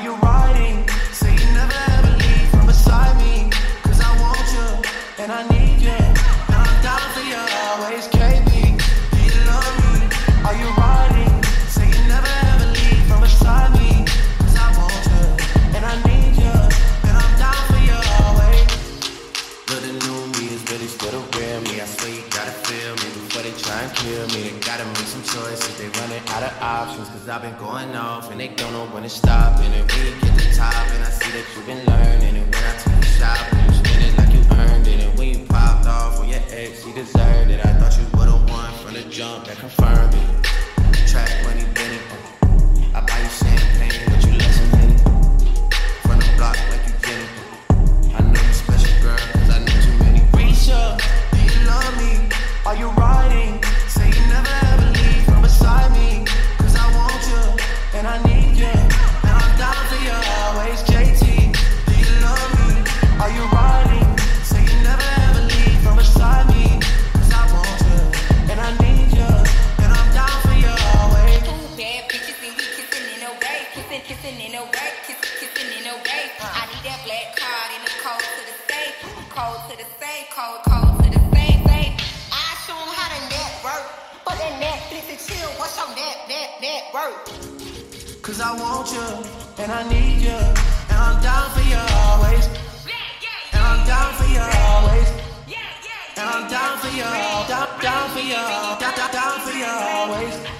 you riding? Say you never ever leave from beside me. Cause I want you, and I need you, and I'm down for you always, KB. Do you love me? Are you riding? Say you never ever leave from beside me. Cause I want you, and I need you, and I'm down for you always. Look, the new me is really still the real me. I swear you gotta feel me before they try and kill me. They gotta make some choices, they running out of options. Cause I've been going off and they don't know when to stop. And then when you get the top and I see that you've been learning. And when I took you shopping, you spend it like you earned it. And when you popped off on your ex, he deserved it. I thought you would've won from the jump, that confirmed it. Track money, Benny. I buy you champagne, but you let some Henny. From the block like you Jenny. I know you special, girl, cause I know too many. Risha, do you love me? Are you riding? Say you never ever leave from beside me. Cause I want you, and I need you, and I'm down for you always, JT. Do you love me? Are you riding? Say you never ever leave from beside me. Cause I want you, and I need you, and I'm down for you always. Bad bitches and we kissing in a way, kissing in a way, kissing in a way. I need that black card in the code to the safe, code to the safe, code to the safe. I show 'em how to network, but that Netflix and chill. What's your network? Cause I want you, and I need you, and I'm down for you always. And I'm down for you always. And I'm down for you, down for you, down for you always.